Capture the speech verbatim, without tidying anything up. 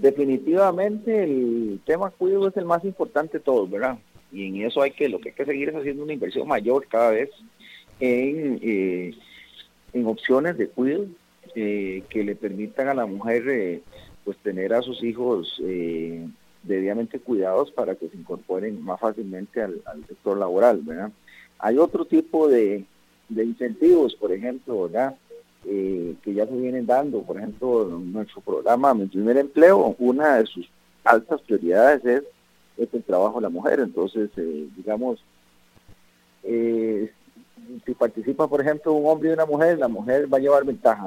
definitivamente el tema cuidado es el más importante de todos, ¿verdad? Y en eso hay que, lo que hay que seguir es haciendo una inversión mayor cada vez en, eh, en opciones de cuidado eh, que le permitan a la mujer eh, pues tener a sus hijos eh, debidamente cuidados para que se incorporen más fácilmente al, al sector laboral, ¿verdad? Hay otro tipo de, de incentivos, por ejemplo, ¿verdad? Eh, que ya se vienen dando, por ejemplo, nuestro programa Mi Primer Empleo, una de sus altas prioridades es, es el trabajo de la mujer. Entonces, eh, digamos, eh, si participa, por ejemplo, un hombre y una mujer, la mujer va a llevar ventaja.